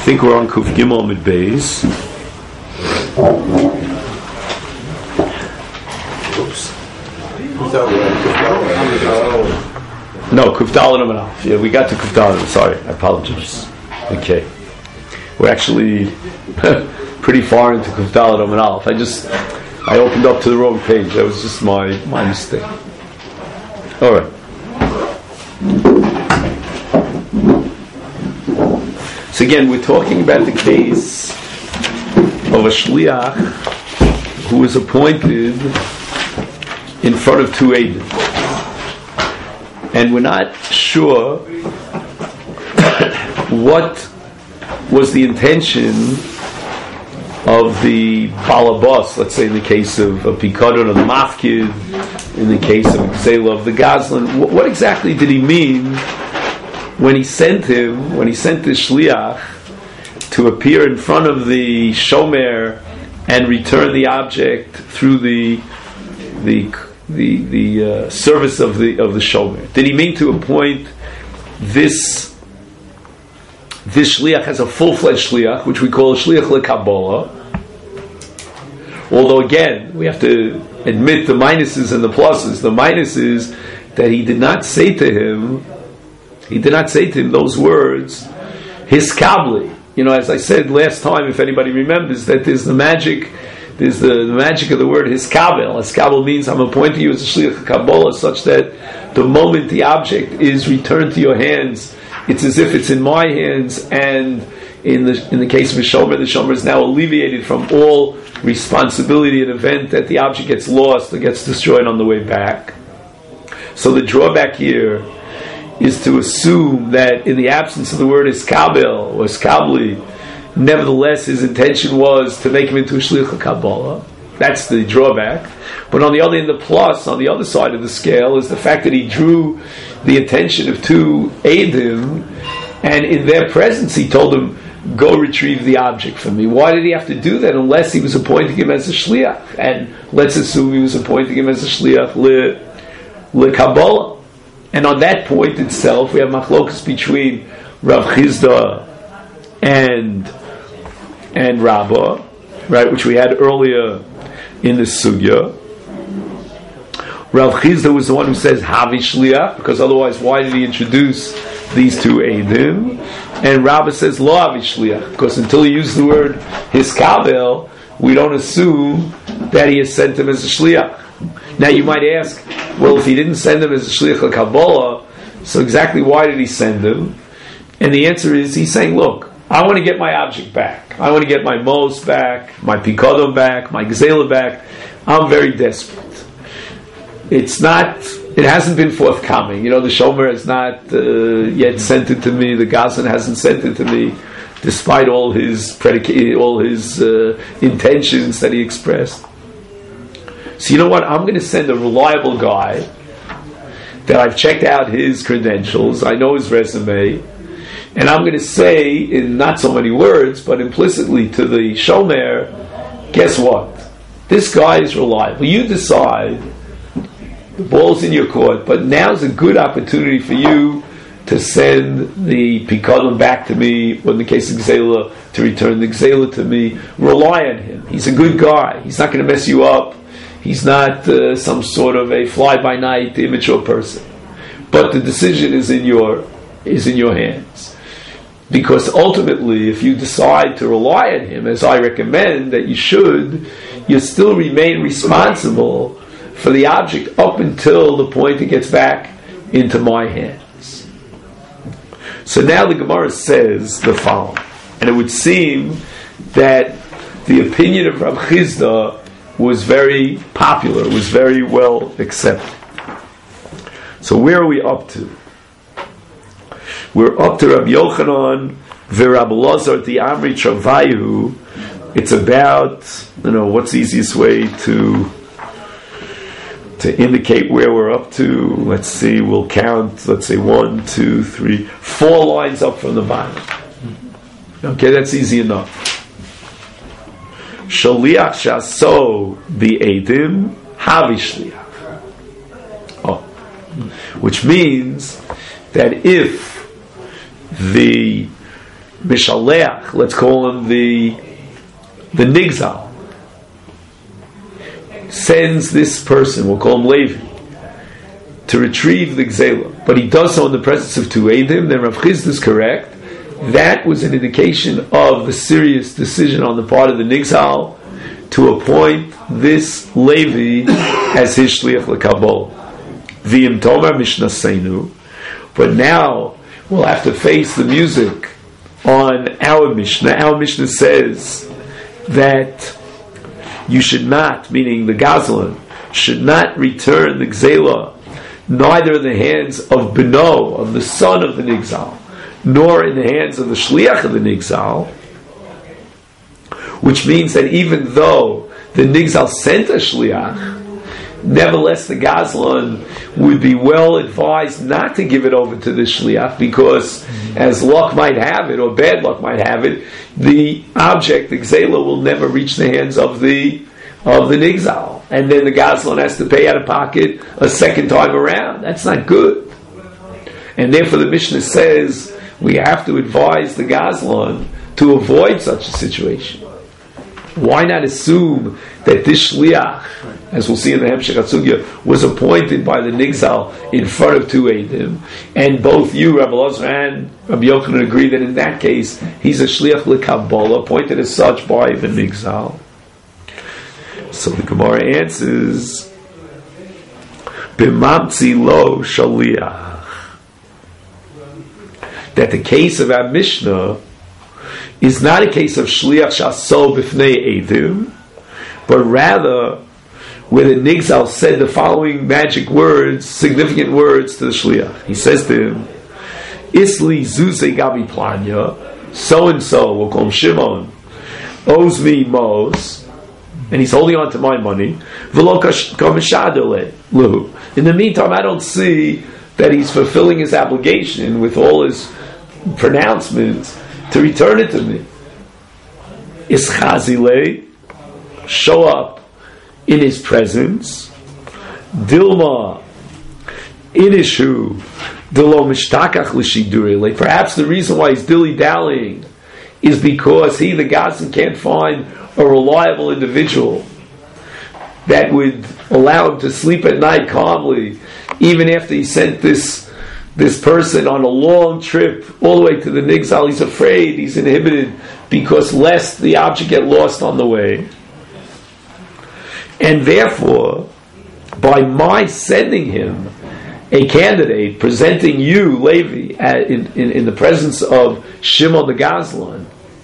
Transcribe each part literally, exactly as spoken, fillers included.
think we're on Kuf Gimel Mid Beis. Oops. No, Kuf Dalet Amud Aleph. Yeah, we got to Kuf Dalet. Sorry, I apologize. Okay. We're actually pretty far into Kuf Dalet Amud Aleph. I just, I opened up to the wrong page. That was just my, my mistake. All right. So again, we're talking about the case of a shliach who was appointed in front of two eidim, and we're not sure what was the intention of the balabas. Let's say in the case of a pikadon of the mafkid, in the case of Gzela of the Gazlan, what, what exactly did he mean when he sent him, when he sent the shliach to appear in front of the shomer and return the object through the the the the uh, service of the of the shomer? Did he mean to appoint this this shliach as a full-fledged shliach, which we call a shliach lekabbalah? Although again, we have to admit the minuses and the pluses. The minus is that he did not say to him, he did not say to him those words, hiskabli. You know, as I said last time, if anybody remembers, that there's the magic, there's the, the magic of the word hiskabel. Hiskabel means I'm appointing you as a shliach kabbalah, such that the moment the object is returned to your hands, it's as if it's in my hands, and in the in the case of a shomer, the shomer is now alleviated from all responsibility in the event that the object gets lost or gets destroyed on the way back. So the drawback here is to assume that in the absence of the word iskabel or iskabli, nevertheless his intention was to make him into a shliach kabbalah. That's the drawback. But on the other end, the plus, on the other side of the scale, is the fact that he drew the attention of two eidim, and in their presence he told them, go retrieve the object for me. Why did he have to do that unless he was appointing him as a shliach? And let's assume he was appointing him as a shliach le, le kabbalah. And on that point itself, we have machlokas between Rav Chizda and and Rabbah, right, which we had earlier in the sugya. Rav Chizda was the one who says Havi Shliach, because otherwise why did he introduce these two eidim? And Rabbah says Lo Havi Shliach, because until he used the word Hiskabel, we don't assume that he has sent him as a Shliach. Now you might ask, well, if he didn't send him as a Shliach Kabbalah, so exactly why did he send him? And the answer is, he's saying, look, I want to get my object back. I want to get my mos back, my pikadon back, my gzela back. I'm very desperate. It's not, it hasn't been forthcoming. You know, the shomer has not uh, yet sent it to me. The Gazan hasn't sent it to me, despite all his predica- all his uh, intentions that he expressed. So you know what? I'm going to send a reliable guy that I've checked out his credentials. I know his resume. And I'm going to say, in not so many words, but implicitly to the shomer, guess what? This guy is reliable. You decide, the ball's in your court, but now's a good opportunity for you to send the pikadon back to me, or in the case of Gzela, to return the Gzela to me. Rely on him. He's a good guy. He's not going to mess you up. He's not uh, some sort of a fly-by-night immature person. But the decision is in your is in your hands. Because ultimately, if you decide to rely on him, as I recommend that you should, you still remain responsible for the object up until the point it gets back into my hands. So now the Gemara says the following, and it would seem that the opinion of Rav Chizda was very popular, was very well accepted. So where are we up to? We're up to Rabbi Yochanan v'Rabbi Elazar the Amri Travayu. It's about, you know, what's the easiest way to to indicate where we're up to? Let's see, we'll count, let's say one, two, three, four lines up from the bottom. Okay, that's easy enough. Shaliach shaso bi'edim havi shliach. Oh, which means that if the Mishaleach, let's call him the the Nigzal, sends this person, we'll call him Levi, to retrieve the Gzela, but he does so in the presence of two Eidim, then Rav Chisda is correct. That was an indication of the serious decision on the part of the Nigzal to appoint this Levi as his Shliach L'Kabol. V'im Tomar Mishnasenu. But now we'll have to face the music on our Mishnah. Our Mishnah says that you should not, meaning the Gazlan, should not return the Gzela, neither in the hands of Beno, of the son of the Nigzal, nor in the hands of the Shliach of the Nigzal, which means that even though the Nigzal sent a Shliach, nevertheless the Gazlan would be well advised not to give it over to the Shliach, because as luck might have it, or bad luck might have it, the object, the Gzela, will never reach the hands of the of the Nigzal, and then the Gazlan has to pay out of pocket a second time around. That's not good. And therefore the Mishnah says we have to advise the Gazlan to avoid such a situation. Why not assume that this Shliach, as we'll see in the Hemshech HaSugya, was appointed by the Nigzal in front of two Eidim, and both you, Rabbi Elazar and Rabbi Yochanan, agree that in that case he's a Shliach L'Kabbalah, appointed as such by the Nigzal. So the Gemara answers, B'mamtzi lo Shaliach, that the case of our Mishnah is not a case of Shliach Shaso B'fnei Eidim, but rather where the Nigzal said the following magic words, significant words to the Shliach. He says to him, Isli Zuze Gabi Planya, so and so, we'll call him Shimon, owes me Mos, and he's holding on to my money. In the meantime, I don't see that he's fulfilling his obligation with all his pronouncements to return it to me. Ischazile, show up in his presence. Dilma, inishu, dilo mishtakach l'shidure. Perhaps the reason why he's dilly-dallying is because he, the Gazlan, can't find a reliable individual that would allow him to sleep at night calmly, even after he sent this this person on a long trip all the way to the Nigzal. He's afraid, he's inhibited, because lest the object get lost on the way. And therefore, by my sending him a candidate, presenting you, Levi, at, in, in, in the presence of Shimon the Gazlan,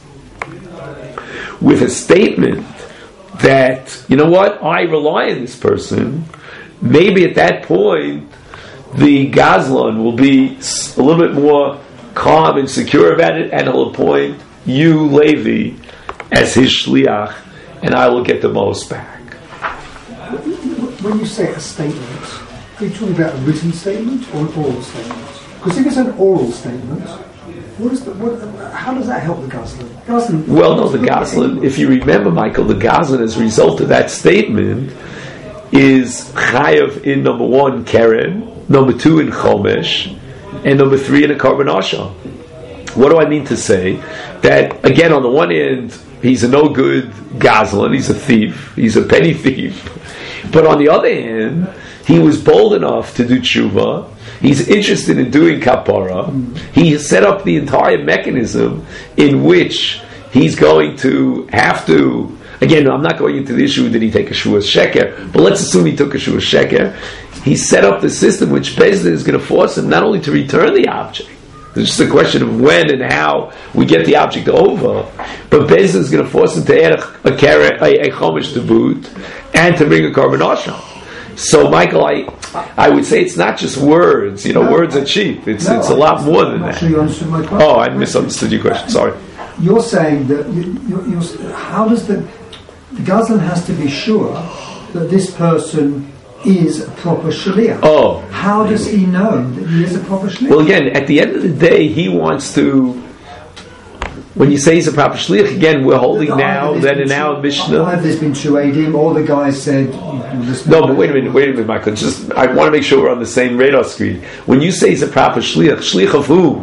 with a statement that, you know what, I rely on this person, maybe at that point the Gazlan will be a little bit more calm and secure about it, and he'll appoint you, Levi, as his shliach, and I will get the most back. When you say a statement, are you talking about a written statement or an oral statement? Because if it's an oral statement, what is the, what, how does that help the Gazlan? Gazlan well, no, the Gazlan, if you remember, Michael, the Gazlan, as a result of that statement, is chayav in number one, Keren, number two in Chomesh, and number three in a Karban Asha. What do I mean to say? That, again, on the one hand, he's a no-good Gazlan, he's a thief, he's a petty thief. But on the other hand, he was bold enough to do tshuva. He's interested in doing kapara. He set up the entire mechanism in which he's going to have to. Again, I'm not going into the issue, did he take a shuas sheker, but let's assume he took a shuas sheker. He set up the system which Beis Din is going to force him not only to return the object, it's just a question of when and how we get the object over, but Beis Din is going to force him to add a, a, a, a chomesh to boot and to bring a Karban Asha. So, Michael, I I would say it's not just words. You know, no, words are cheap. It's no, it's a lot more than that. Sure you understood my question. Oh, I misunderstood your question. Sorry. You're saying that you, you're, you're, how does the the Gazlan has to be sure that this person is a proper shliach? Oh, how does he know that he is a proper shliach? Well, again, at the end of the day, he wants to. When you say he's a proper shliach, again, we're holding the, now that in our Mishnah. Either there's been two Eidim, or the guy said. No, but wait a minute, wait a minute, Michael. Just I want to make sure we're on the same radar screen. When you say he's a proper shliach, shliach of who?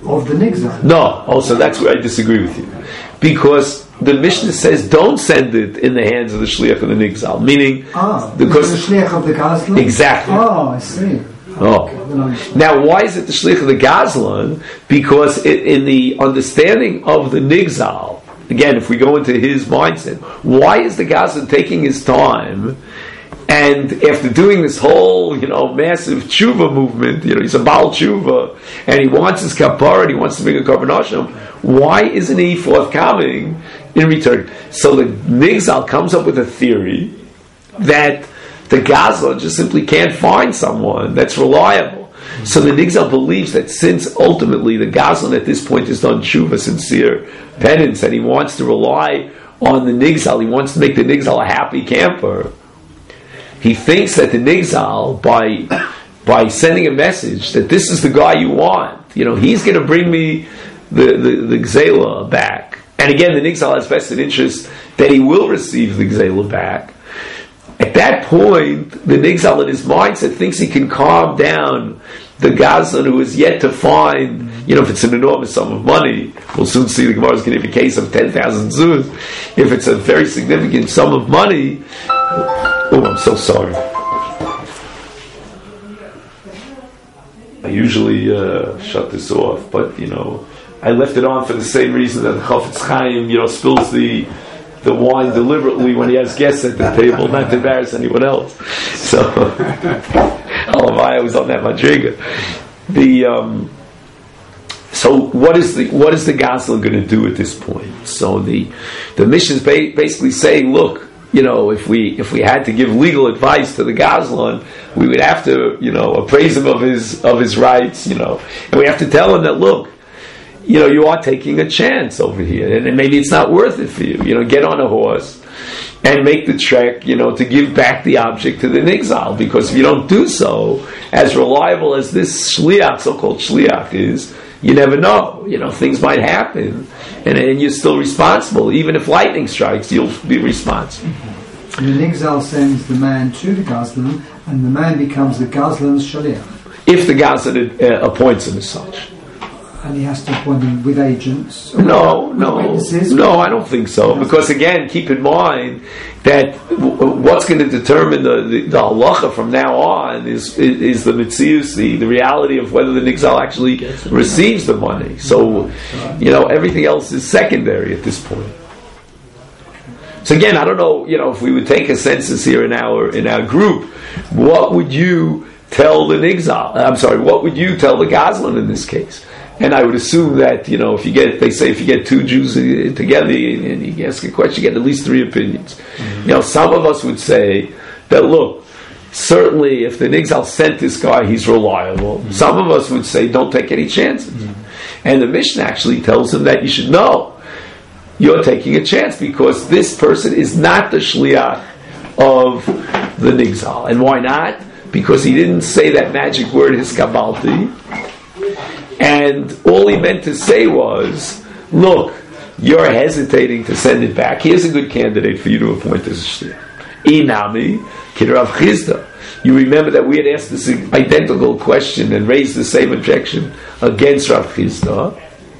of the Nigzal. No, also that's where I disagree with you. Because the Mishnah says don't send it in the hands of the Shliach of the Nigzal. Meaning, ah, because the Shliach of the Gazlan? Exactly. Oh, I see. Oh. Okay, now, why is it the Shliach of the Gazlan? Because it, in the understanding of the Nigzal, again, if we go into his mindset, why is the Gazlan taking his time? And after doing this whole, you know, massive tshuva movement, you know, he's a Baal tshuva, and he wants his kapara, and he wants to bring a korban hashem, why isn't he forthcoming in return? So the Nigzal comes up with a theory that the Gazlan just simply can't find someone that's reliable. So the Nigzal believes that since ultimately the Gazlan at this point has done tshuva, sincere penance, and he wants to rely on the Nigzal, he wants to make the Nigzal a happy camper, he thinks that the Nigzal, by by sending a message that this is the guy you want, you know, he's going to bring me the, the, the Gzela back. And again, the Nigzal has vested interest that he will receive the Gzela back. At that point, the Nigzal in his mindset thinks he can calm down the Gazlan who is yet to find, you know, if it's an enormous sum of money, we'll soon see the Gemara is going to give a case of ten thousand zuz. If it's a very significant sum of money, oh, I'm so sorry. I usually uh, shut this off, but, you know, I left it on for the same reason that Chafetz Chaim, you know, spills the the wine deliberately when he has guests at the table, not to embarrass anyone else. So, I was on that madriga. The um, so what is the what is the Gazlan going to do at this point? So the the Mishnah is ba- basically saying, look, you know, if we if we had to give legal advice to the Gazlan, we would have to, you know, appraise him of his of his rights, you know, and we have to tell him that, look, you know, you are taking a chance over here, and maybe it's not worth it for you. You know, get on a horse and make the trek, you know, to give back the object to the Nigzal, because if you don't do so, as reliable as this shliach, so-called shliach is, you never know. You know, things might happen, and, and you're still responsible. Even if lightning strikes, you'll be responsible. And the Nigzal sends the man to the Gazlan, and the man becomes the Gazlan's shliach. If the Gazlan uh, appoints him as such. And he has to appoint him with agents? No, no, no, I don't think so. Because again, keep in mind that w- what's going to determine the, the, the halacha from now on is is, is the mitzius, the, the reality of whether the Nigzal actually receives the money. So, you know, everything else is secondary at this point. So again, I don't know, you know, if we would take a census here in our in our group, what would you tell the Nigzal? I'm sorry, what would you tell the Gazlan in this case? And I would assume that, you know, if you get, they say if you get two Jews together and you ask a question, you get at least three opinions. Mm-hmm. You know, some of us would say that, look, certainly if the Nigzal sent this guy, he's reliable. Mm-hmm. Some of us would say, don't take any chances. Mm-hmm. And the Mishnah actually tells him that you should know you're taking a chance because this person is not the shliach of the Nigzal. And why not? Because he didn't say that magic word, hiskabalti. And all he meant to say was, look, you're hesitating to send it back. Here's a good candidate for you to appoint as a shliach. Inami, Kid Rav Chizda. You remember that we had asked this identical question and raised the same objection against Rav Chizda.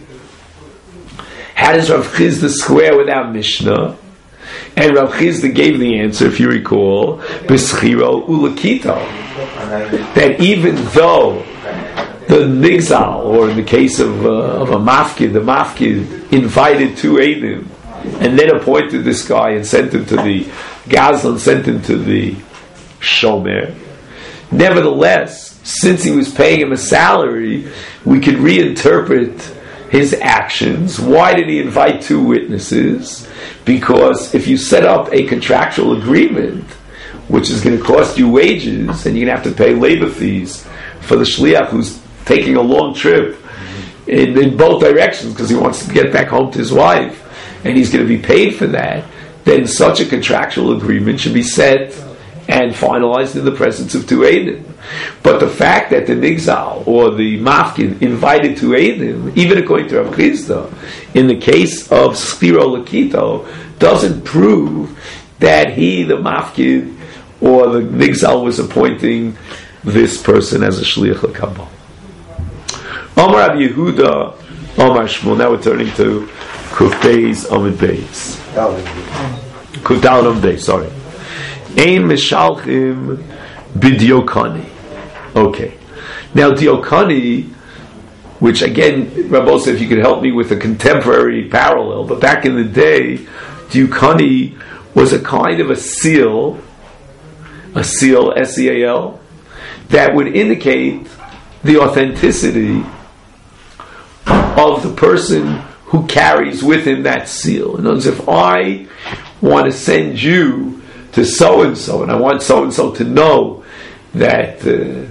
How does Rav Chizda square with our Mishnah? And Rav Chizda gave the answer, if you recall, B'schiro ulakito. That even though the Nigzal, or in the case of, uh, of a mafkid, the mafkid invited two Eidim and then appointed this guy and sent him to the Gazlan, sent him to the Shomer. Nevertheless, since he was paying him a salary, we could reinterpret his actions. Why did he invite two witnesses? Because if you set up a contractual agreement, which is going to cost you wages, and you're going to have to pay labor fees for the shliach who's taking a long trip in, in both directions because he wants to get back home to his wife, and he's going to be paid for that, then such a contractual agreement should be set and finalized in the presence of two Eidim. But the fact that the Nigzal or the Mafkin invited two Eidim, even according to Rav Chizda, in the case of Spiro Lakito, doesn't prove that he, the Mafkin, or the Nigzal was appointing this person as a Shliach LaKabal. Omar Rabbi Yehuda, Omar Shmuel. Now we're turning to Kuf Beis Amid Beis. Kuf Daled Amid Beis. Sorry. Ein Mishalchim B'Diokani. Okay. Now Diokani, which again, Rabbi, if you could help me with a contemporary parallel, but back in the day, Diokani was a kind of a seal, a seal, S E A L, that would indicate the authenticity of the person who carries with him that seal. In other words, if I want to send you to so-and-so, and I want so-and-so to know that uh,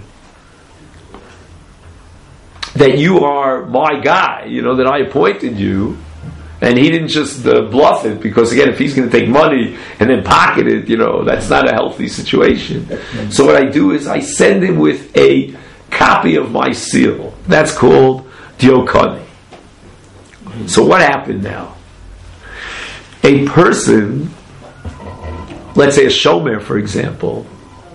that you are my guy, you know, that I appointed you, and he didn't just uh, bluff it, because again, if he's going to take money and then pocket it, you know, that's not a healthy situation. So what I do is I send him with a copy of my seal. That's called Diokani. So what happened now? A person, let's say a shomer, for example,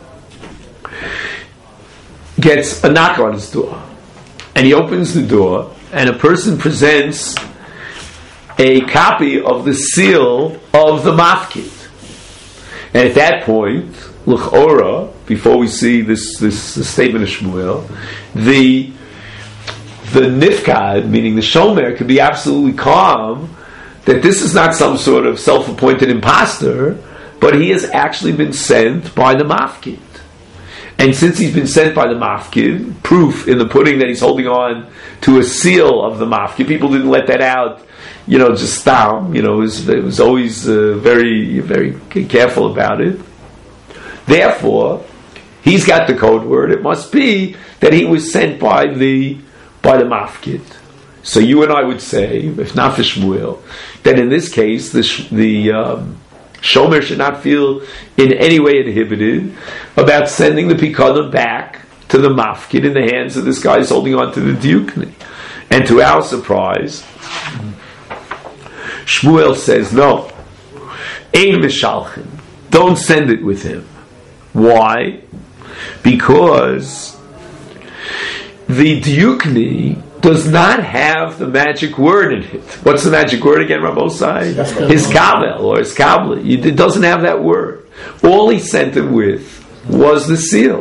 gets a knock on his door, and he opens the door, and a person presents a copy of the seal of the mafkid. And at that point, l'chora, before we see this, this, this statement of Shmuel, the the nifkad, meaning the shomer, could be absolutely calm that this is not some sort of self-appointed imposter, but he has actually been sent by the mafkid. And since he's been sent by the mafkid, proof in the pudding that he's holding on to a seal of the mafkid, people didn't let that out, you know, just stop, you know, it was, it was always uh, very, very careful about it. Therefore, he's got the code word. It must be that he was sent by the by the mafkid. So you and I would say, if not for Shmuel, that in this case the the um, shomer should not feel in any way inhibited about sending the pikadon back to the mafkid in the hands of this guy who's holding on to the diukni. And to our surprise, Shmuel says, no, ein mishalchim, don't send it with him. Why? Because the diukni does not have the magic word in it. What's the magic word again, Rabbosai? His kabel or his kabli. It doesn't have that word. All he sent him with was the seal.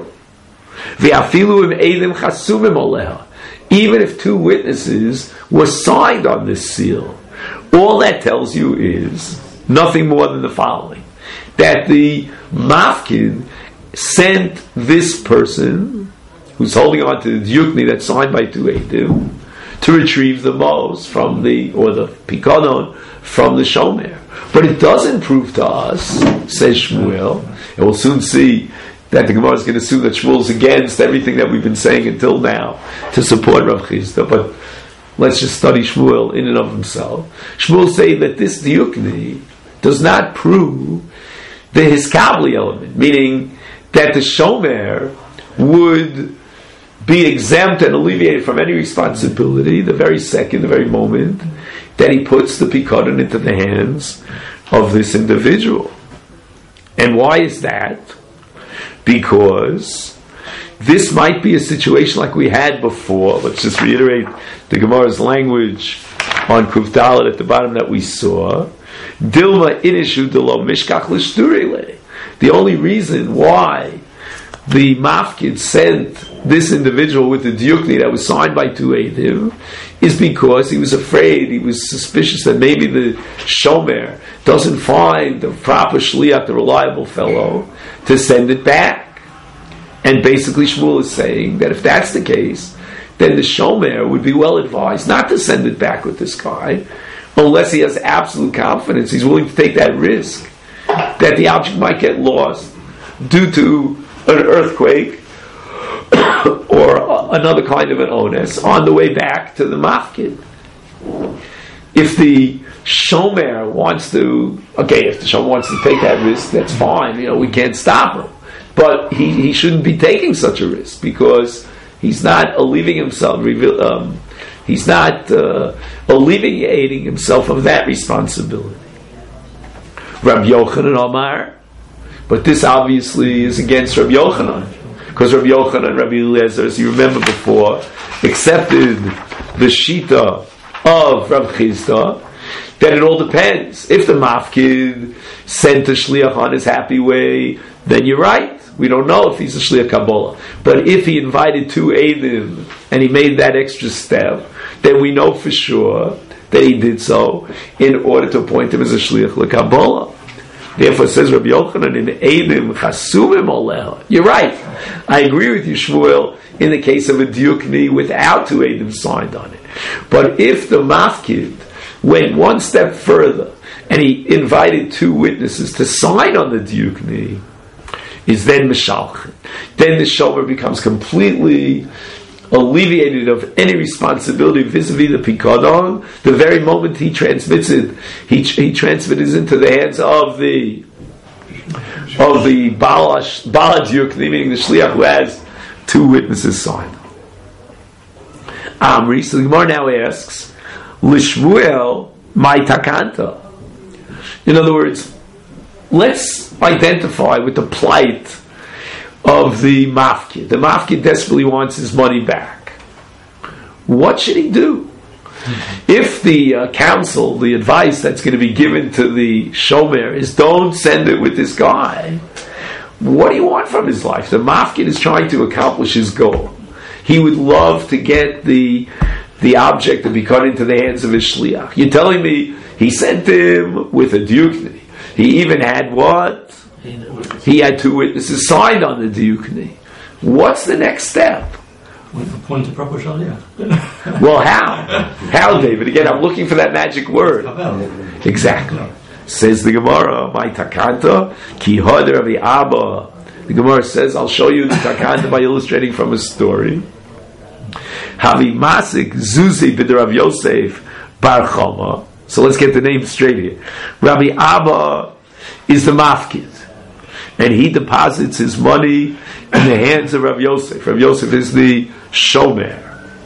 Even if two witnesses were signed on this seal, all that tells you is nothing more than the following: that the mafkid sent this person who's holding on to the diukni that's signed by two eidim to retrieve the mos from the, or the pikadon from the shomer. But it doesn't prove to us, says Shmuel, and we'll soon see that the Gemara is going to assume that Shmuel's against everything that we've been saying until now to support Rav Chisda, but let's just study Shmuel in and of himself. Shmuel say that this diukni does not prove the hiskabli element, meaning that the shomer would be exempt and alleviated from any responsibility the very second, the very moment that he puts the pikadon into the hands of this individual. And why is that? Because this might be a situation like we had before. Let's just reiterate the Gemara's language on Kuf Dalet at the bottom that we saw. Dilma inishu delo mishkach l'shturele. The only reason why the mafkid sent this individual with the diukni that was signed by two eidim is because he was afraid, he was suspicious that maybe the shomer doesn't find the proper shliach, the reliable fellow, to send it back. And basically Shmuel is saying that if that's the case, then the shomer would be well advised not to send it back with this guy unless he has absolute confidence, he's willing to take that risk that the object might get lost due to an earthquake or another kind of an onus on the way back to the mafkid. If the shomer wants to, okay, if the shomer wants to take that risk, that's fine. You know, we can't stop him, but he, he shouldn't be taking such a risk because he's not alleviating himself. Um, he's not uh, alleviating himself of that responsibility. Rabbi Yochanan Omar. But this obviously is against Rabbi Yochanan, because Rabbi Yochanan and Rabbi Eliezer, as you remember before, accepted the shita of Rav Chisda, then it all depends. If the mafkid sent a shliach on his happy way, then you're right. We don't know if he's a shliach Kabbalah. But if he invited two eidim and he made that extra step, then we know for sure that he did so in order to appoint him as a shliach l'Kabbalah. Therefore, says Rabbi Yochanan, in eidim chasumim oleha. You're right. I agree with you, Shmuel, in the case of a diukni without two eidim signed on it. But if the mafkid went one step further and he invited two witnesses to sign on the diukni, is then mishalchin. Then the shomer becomes completely alleviated of any responsibility vis-a-vis the pikadon. The very moment he transmits it, he, he transmits it into the hands of the of the balash baladiukni, meaning the shliach who has two witnesses signed. Amri, so the Gemara now asks, Lishmuel my takanta. In other words, let's identify with the plight of the mafkid. The mafkid desperately wants his money back. What should he do? If the uh, counsel, the advice that's going to be given to the shomer is don't send it with this guy, what do you want from his life? The mafkid is trying to accomplish his goal. He would love to get the the object to be cut into the hands of his shliach. You're telling me he sent him with a diukni. He even had what? He had two witnesses signed on the diukni. What's the next step? Point a proper shaliach. Well, how? How, David? Again, I'm looking for that magic word. Exactly. Says the Gemara, my takanta, ki hoder avi abba. The Gemara says, I'll show you the takanta by illustrating from a story. Havi masik zuzi b'd Rav Yosef bar Chama. So let's get the name straight here. Rabbi Abba is the mafkid, and he deposits his money in the hands of Rav Yosef. Rav Yosef is the shomer.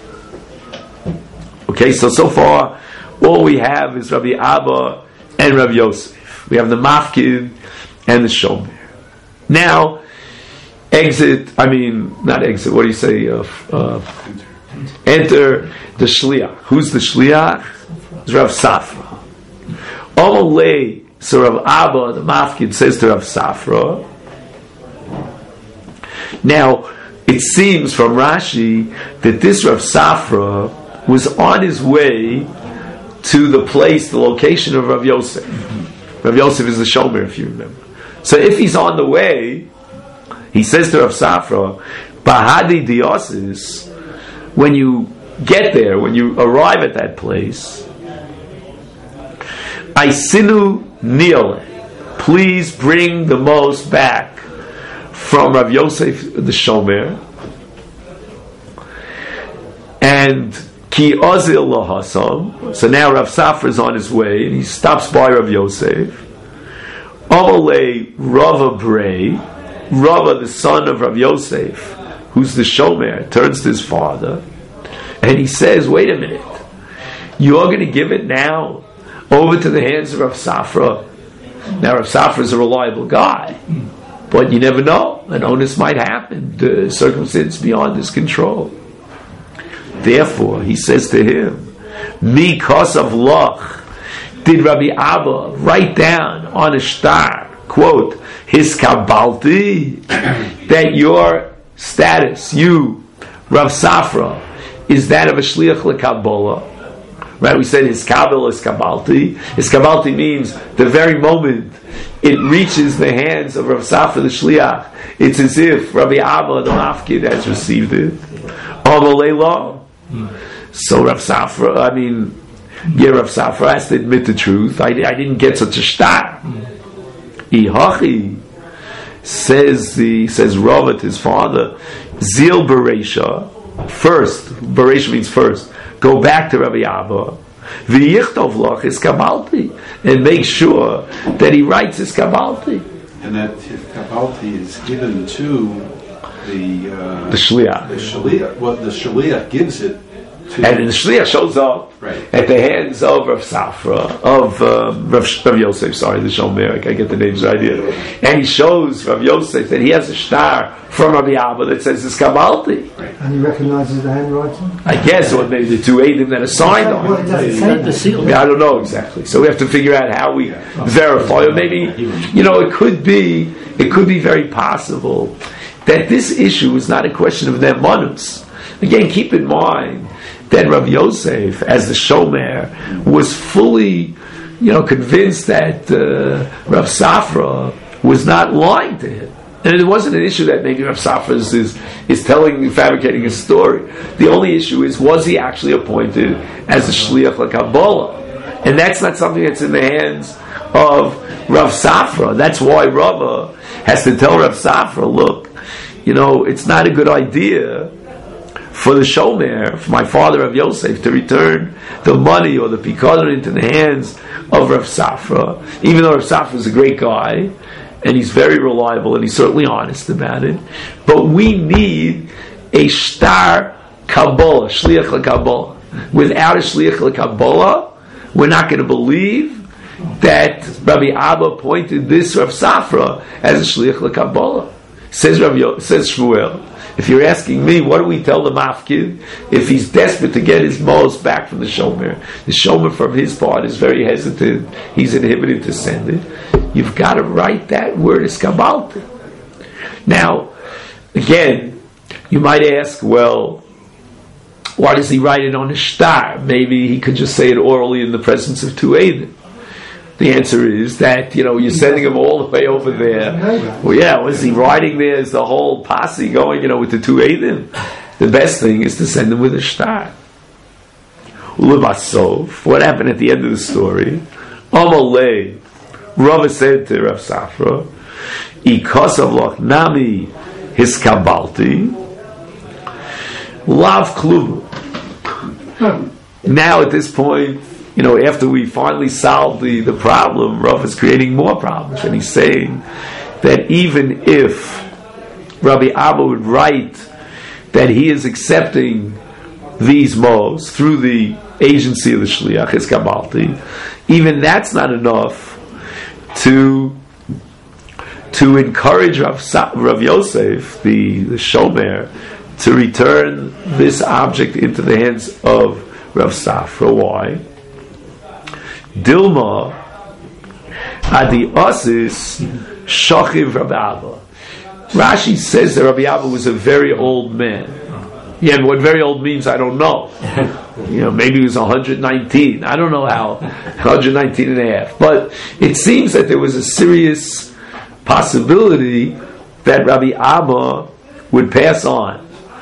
Okay, so so far all we have is Rabbi Abba and Rav Yosef. We have the mafkid and the shomer. Now, exit. I mean, not exit. What do you say? Uh, uh, enter the shliach. Who's the shliach? It's Rav Safra. Omalei, so Rav Abba, the mafkid, says to Rav Safra. Now, it seems from Rashi that this Rav Safra was on his way to the place, the location of Rav Yosef. Mm-hmm. Rav Yosef is the shomer, if you remember. So if he's on the way, he says to Rav Safra, Bahadi diosis, when you get there, when you arrive at that place, Aisinu Niole, please bring the most back from Rav Yosef the Shomer, and Ki Ozil Lahasam. So now Rav Safra is on his way, and he stops by Rav Yosef. Amalei Rava Brei, Rava, the son of Rav Yosef, who's the Shomer, turns to his father, and he says, wait a minute, you're going to give it now over to the hands of Rav Safra. Now Rav Safra is a reliable guy, but you never know, an onus might happen, the circumstance beyond his control. Therefore, he says to him, Mi kosav loch, did Rabbi Abba write down on a star, quote, his kabalti, that your status, you, Rav Safra, is that of a shliach l'Kabbalah. Right? We said his kabbalah is kabalti. His kabalti means the very moment it reaches the hands of Rav Safra the shliach, it's as if Rabbi Abba the mafkid has received it. Amalei. So Rav Safra, I mean, yeah, Rav Safra has to admit the truth. I, I didn't get such a star. Ihachi, says the says Rav to his father, Zil Beresha. First, Beresha means first. Go back to Rabbi Abba. V'yichtov loch his kabalti, and make sure that he writes his kabalti. And that his kabalti is given to the uh, the shliach. The shliach. Well, the shliach gives it And the Shliach shows up right. at the hands of Rav Safra, of uh, Rav, Rav Yosef, sorry, the Shomer, I get the names right here. And he shows Rav Yosef that he has a star from Rabbi Abba that says it's Kabbalti. Right. And he recognises the handwriting? I guess, or maybe the two Eidim that are signed on Well, it doesn't say The that. seal. Yeah, I don't know exactly. So we have to figure out how we verify. Or maybe, you know, it could be, it could be very possible that this issue is not a question of Ne'emanus. Again, keep in mind that Rav Yosef, as the Shomer, was fully, you know, convinced that uh, Rav Safra was not lying to him. And it wasn't an issue that maybe Rav Safra is, is, is telling, fabricating a story. The only issue is, was he actually appointed as a Shliach LaKabbalah? And that's not something that's in the hands of Rav Safra. That's why Rava has to tell Rav Safra, look, you know, it's not a good idea for the Shomer, for my father Rav Yosef, to return the money or the pikadon into the hands of Rav Safra, even though Rav Safra is a great guy, and he's very reliable, and he's certainly honest about it. But we need a star Kabbalah, Shliach LaKabbalah. Without a Shliach LaKabbalah, we're not going to believe that Rabbi Abba appointed this Rav Safra as a Shliach LaKabbalah. Says Rav Yo, says Shmuel, if you're asking me, what do we tell the mafkid if he's desperate to get his mos back from the Shomer? The Shomer, from his part, is very hesitant. He's inhibited to send it. You've got to write that word as Kabbalti. Now, again, you might ask, well, why does he write it on a star? Maybe he could just say it orally in the presence of two Eidim. The answer is that, you know, you're sending him all the way over there. Well, yeah, was he riding there? Is the whole posse going, you know, with the two Eidim? The best thing is to send him with a star. Ulevasov, what happened at the end of the story? Amalei, Rava said to Rav Safra, Ikosav loch nami his Kabbalti, Lav Klub. Now at this point, you know, after we finally solved the, the problem, Rav is creating more problems. And he's saying that even if Rabbi Abba would write that he is accepting these mos through the agency of the Shliach, his Kabbalti, even that's not enough to to encourage Rav, Sa- Rav Yosef, the, the Shomer, to return this object into the hands of Rav Safra. Why? Dilma Adi Osis Shochiv Rabbi Abba. Rashi says that Rabbi Abba was a very old man. Yeah, and what very old means, I don't know. You know, maybe he was one hundred nineteen. I don't know how. one hundred nineteen and a half. But it seems that there was a serious possibility that Rabbi Abba would pass on.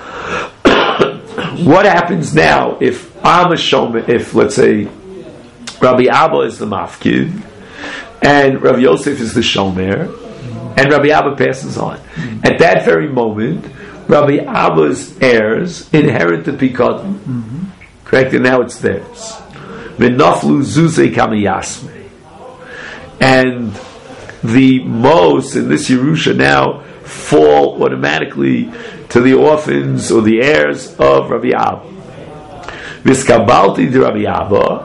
What happens now if I'm a Shomer, if, let's say, Rabbi Abba is the mafkid, and Rabbi Yosef is the Shomer, and Rabbi Abba passes on. At that very moment, Rabbi Abba's heirs inherit the pikadon. Mm-hmm. Correct? And now it's theirs. V'naflu zuzei kamiyasme. And the mos in this Yerusha now fall automatically to the orphans or the heirs of Rabbi Abba. V'skabalti de Rabbi Abba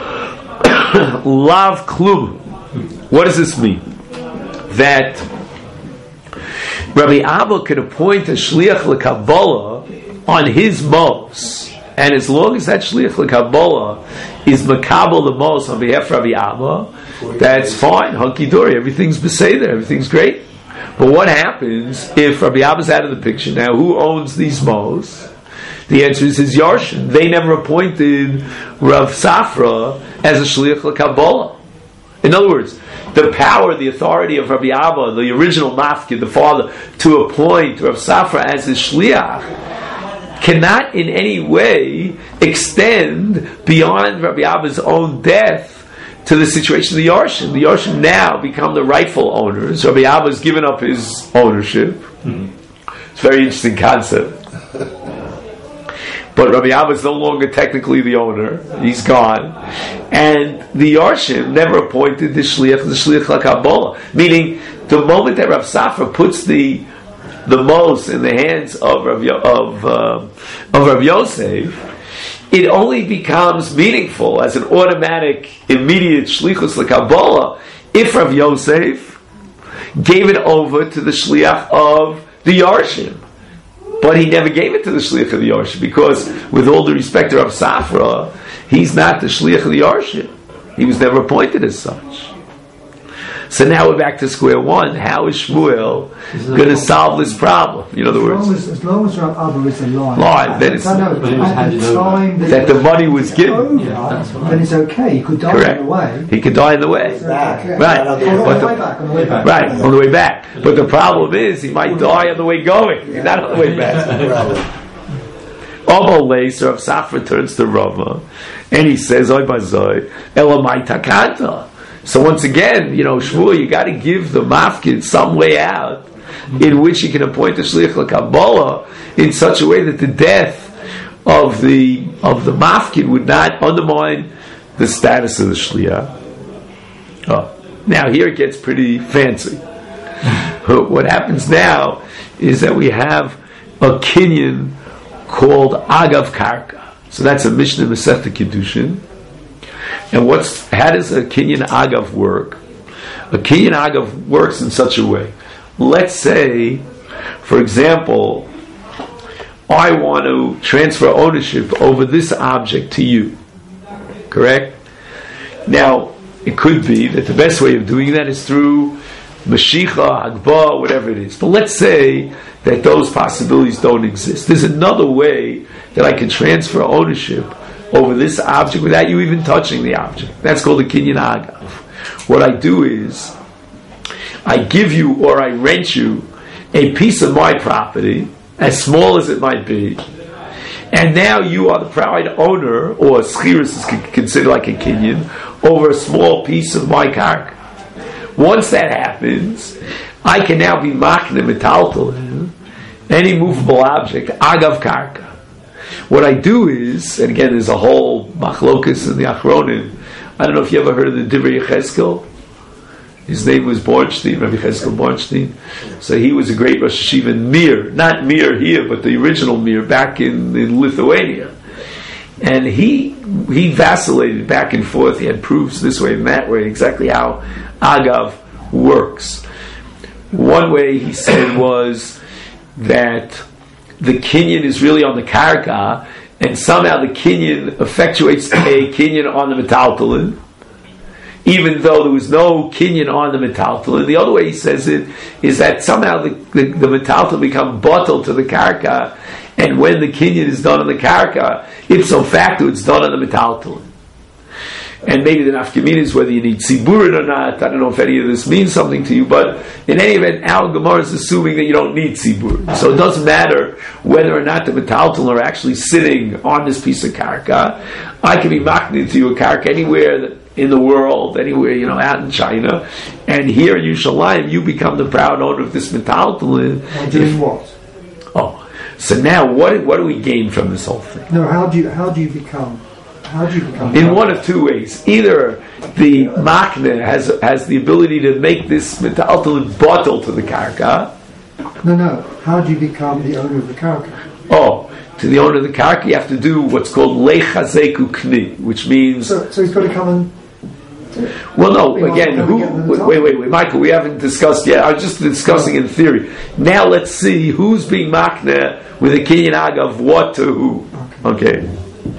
Lav klum. What does this mean? That Rabbi Abba could appoint a shliach lekabbalah on his mos, and as long as that shliach lekabbalah is makabel the mos on behalf of Rabbi Abba, that's fine, hunky dory, everything's beseder, everything's great. But what happens if Rabbi Abba's out of the picture? Now, who owns these mos? The answer is his Yarshin. They never appointed Rav Safra as a Shliach LaKabbalah. In other words, the power, the authority of Rabbi Abba, the original Mafkid, the father, to appoint Rav Safra as his Shliach, cannot in any way extend beyond Rabbi Abba's own death to the situation of the Yarshin. The Yarshin now become the rightful owners. Rabbi Abba's given up his ownership. Mm-hmm. It's a very interesting concept. But Rabbi Abba is no longer technically the owner; he's gone, and the Yarshim never appointed the shliach, the shliach LaKabbalah. Meaning, the moment that Rav Safra puts the the mos in the hands of Rav, of uh, of Rav Yosef, it only becomes meaningful as an automatic, immediate shlichus l'Kabbalah if Rav Yosef gave it over to the shliach of the Yarshim. But he never gave it to the shliach of the Yarshim, because, with all the respect to Rav Safra, he's not the shliach of the Yarshim. He was never appointed as such. So now we're back to square one. How is Shmuel going to solve this problem? In other words, as, as long as Rav Abba is alive, Live, then it's, at the time that, that the money was given. Over, Yeah, that's right. then it's okay. He could die Correct. on the way. He could die on the way. Back. Right. On the, But the- way back. On the way back. Right, on the way back. But the problem is, he might die on the way going, not on the way back. Obo later, Rav Safra turns to Rava, and he says, "Oy bazoi, elamai takanta." So once again, you know, Shmuel, you got to give the mafkid some way out in which he can appoint the shliach l'Kabbalah in such a way that the death of the of the mafkid would not undermine the status of the shliach. Oh, now here it gets pretty fancy. What happens now is that we have a kinyan called Agav Karka. So that's a Mishnah Masechta Kiddushin. And what's how does a kinyan Agav work? A kinyan Agav works in such a way. Let's say, for example, I want to transfer ownership over this object to you. Correct? Now, it could be that the best way of doing that is through Mashicha, Hagbah, whatever it is. But let's say that those possibilities don't exist. There's another way that I can transfer ownership over this object without you even touching the object. That's called a kinyan agav. What I do is, I give you or I rent you a piece of my property, as small as it might be, and now you are the proud owner, or schiris is considered like a kinyan, over a small piece of my karka. Once that happens, I can now be machne metaltal, any movable object, agav karka. What I do is, and again, there's a whole machlokas in the Achronim. I don't know if you ever heard of the Divrei Yechezkel. His name was Bornstein, Rabbi Yechezkel Bornstein. So he was a great Rosh Hashiva in Mir, not Mir here, but the original Mir back in, in Lithuania. And he he vacillated back and forth. He had proofs this way and that way, exactly how Agav works. One way he said was that the kinyan is really on the karka, and somehow the kinyan effectuates a kinyan on the metaltalin, even though there was no kinyan on the metaltalin. The other way he says it is that somehow the, the, the metaltalin become bottled to the karka, and when the kinyan is done on the karka, ipso facto it's done on the metaltalin. And maybe the nafkamina is whether you need tziburin or not. I don't know if any of this means something to you, but in any event, Al Gemara is assuming that you don't need tziburin. So it doesn't matter whether or not the metaltal are actually sitting on this piece of karka. I can be machne to you a karka anywhere in the world, anywhere, you know, out in China, and here in Yerushalayim, you become the proud owner of this metaltal. By doing what? Oh, so now what? What do we gain from this whole thing? No, how do you how do you become? How do you become? In one of two ways. Either the machne has has the ability to make this metaltal bottle to the karka. No, no. How do you become the owner of the karka? Oh, to the owner of the karka, you have to do what's called lechazeku kni, which means. So, so he's got to come and. Well, no. We Again, might who? never get them Wait, to wait, wait, wait, Michael. We haven't discussed yet. I was just discussing in theory. Now let's see who's being machne with a kinyan agav what to who. Okay. okay.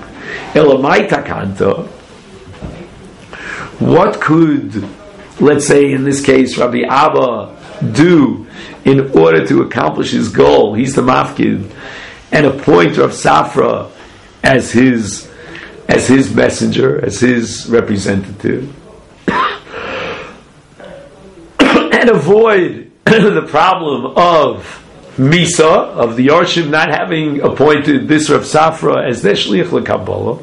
Elamai takanta. What could, let's say in this case, Rabbi Abba do in order to accomplish his goal? He's the mafkid, and appoint Rav Safra as his as his messenger, as his representative, and avoid the problem of Misa, of the Yarshim not having appointed this Rav Safra as their Shliach l'Kabbalah.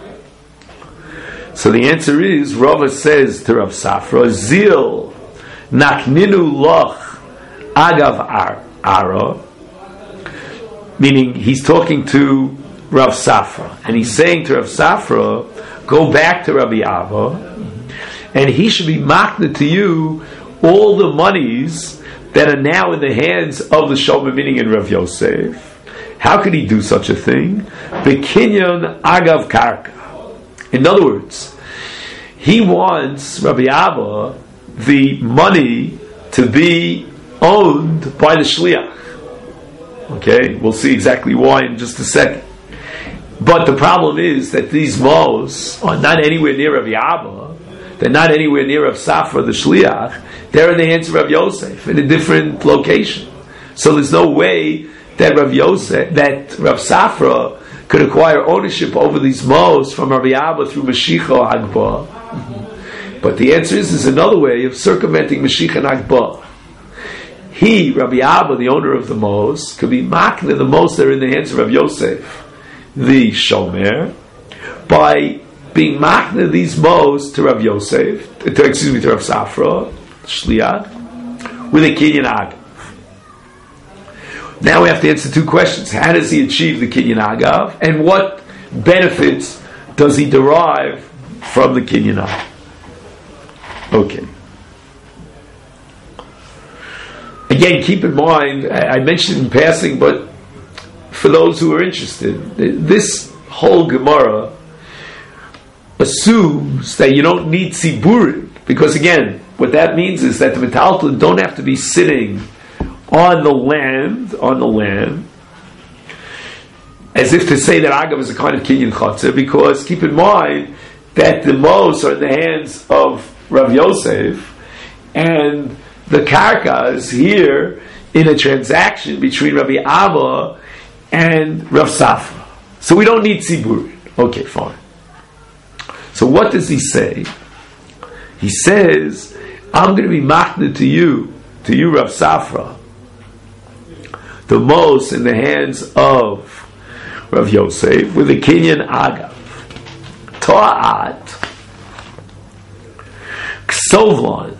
So the answer is, Rava says to Rav Safra, Zil nakninu loch agav ar, ara, meaning he's talking to Rav Safra, and he's saying to Rav Safra, go back to Rabbi Abba, and he should be machna to you all the monies that are now in the hands of the Shomim, meaning in Rav Yosef. How could he do such a thing? Bekinyan agav karka. In other words, he wants Rabbi Abba the money to be owned by the shliach. Okay, we'll see exactly why in just a second. But the problem is that these mohs are not anywhere near Rabbi Abba. They're not anywhere near Rav Safra, the shliach. They're in the hands of Rav Yosef in a different location. So there's no way that Rav Yosef, that Rav Safra could acquire ownership over these mohs from Rabbi Abba through Mashiach or Hagbah. Mm-hmm. But the answer is, is another way of circumventing Mashiach and Hagbah. He, Rabbi Abba, the owner of the mohs, could be makna the mohs that are in the hands of Rav Yosef, the shomer, by being makna these mohs to Rav Yosef, to, excuse me, to Rav Safra, shliach, with a kinyan agav. Now we have to answer two questions. How does he achieve the kinyan agav, and what benefits does he derive from the kinyan agav? Okay. Again, keep in mind, I mentioned in passing, but for those who are interested, this whole Gemara assumes that you don't need tziburim, because again, what that means is that the metaltalin don't have to be sitting on the land, on the land, as if to say that agav is a kind of kinyan chatzah, because keep in mind that the mohs are in the hands of Rav Yosef, and the karka is here in a transaction between Rabbi Abba and Rav Safra. So we don't need tziburim. Okay, fine. So what does he say? He says, I'm going to be machna to you, to you Rav Safra, the most in the hands of Rav Yosef, with a kinyan agav. Ta'at, ksovlon.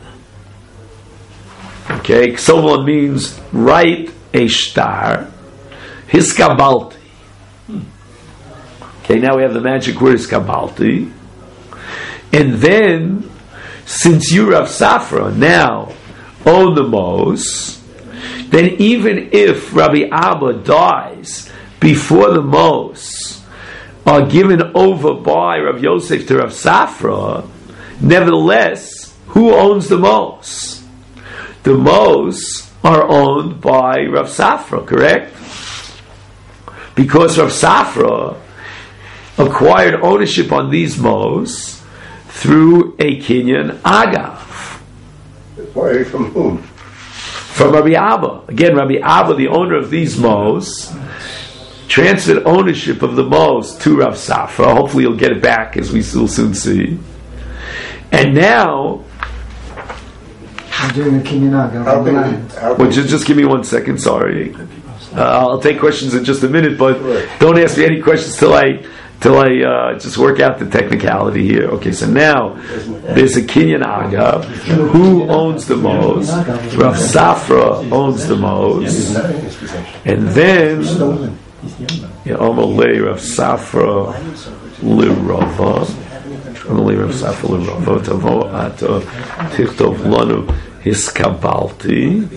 Okay, ksovlon means write a star. Hiskabalti. Okay, now we have the magic word hiskabalti. And then, since you Rav Safra now own the mohs, then even if Rabbi Abba dies before the mohs are given over by Rav Yosef to Rav Safra, nevertheless, who owns the mohs? The mohs are owned by Rav Safra, correct? Because Rav Safra acquired ownership on these mohs through a kinyan agav. Acquired from whom? From Rabbi Abba. Again, Rabbi Abba, the owner of these mohs, transferred ownership of the mohs to Rav Safra. Hopefully he'll get it back, as we will soon see. And now, I'm doing a kinyan agav on the land. Well, just, just give me one second, sorry. Uh, I'll take questions in just a minute, but don't ask me any questions till I till I uh, just work out the technicality here. Okay, so now there's a kinyan agav. Who owns the mohs? Rav Safra owns the mohs, and then Omalei Rav Safra lirava. Omalei Rav Safra lirava. Tavo ato tichtov lanu hiskabalti.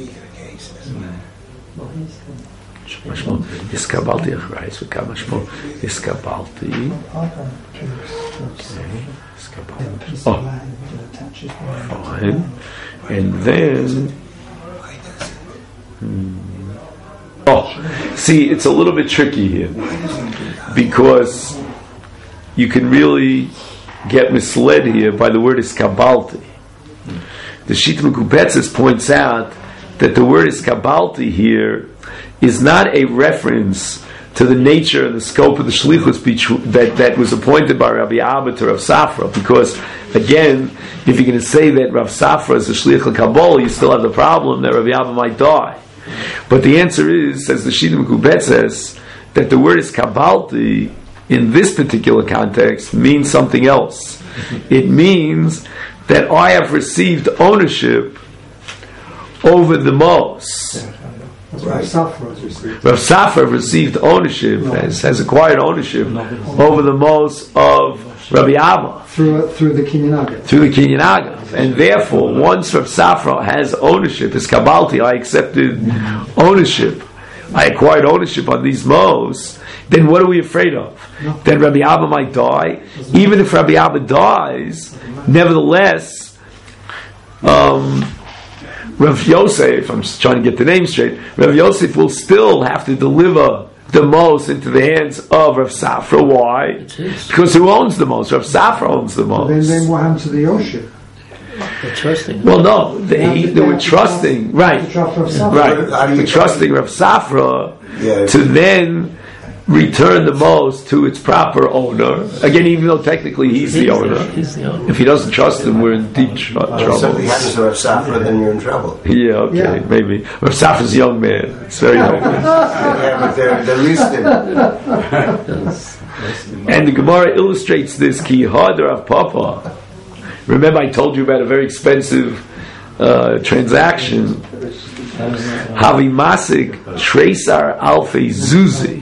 Hiskabalti achrais v'kamashmo hiskabalti. Oh, fine. And then, hmm. oh, see, it's a little bit tricky here because you can really get misled here by the word hiskabalti. The Shita Mekubetzes points out that the word hiskabalti here is not a reference to the nature and the scope of the shlichus that, that was appointed by Rabbi Abba to Rav Safra, because again, if you're going to say that Rav Safra is a shlich l'kabbalah, you still have the problem that Rabbi Abba might die. But the answer is, as the Shita Mekubet says, that the word is kabbalti in this particular context means something else. It means that I have received ownership over the mohs. Rav Safra has received. Rav Safra received ownership, has, has acquired ownership over the mohs of Rabbi Abba through through the kinyan agav. Through the kinyan agav, and therefore, once Rav Safra has ownership, is kabbalti, I accepted ownership I acquired ownership on these mos, then what are we afraid of? No. Then Rabbi Abba might die. Even if Rabbi Abba dies, nevertheless, um, Rav Yosef, I'm just trying to get the name straight, Rav Yosef will still have to deliver the mos into the hands of Rav Safra. Why? Because who owns the mos? Rav Safra owns the mos. Then, then what happened to the Yoshib? They're trusting. Well, no, they, they, they were trusting, right? Right, they were trusting Rav Safra yeah. to then return the mos to its proper owner. Again, even though technically he's, he's the owner. He's the owner. If he doesn't trust him, we're in deep tr- uh, trouble. If something happens to Rav Safra, then you're in trouble. Yeah, okay, yeah. maybe. Rav Safra's a young man. It's very young man. Yeah, but they're, they're listening. And the Gemara illustrates this, Ki Hadar of Papa. Remember I told you about a very expensive uh, transaction. Havi Masik Tresar Alfei Zuzi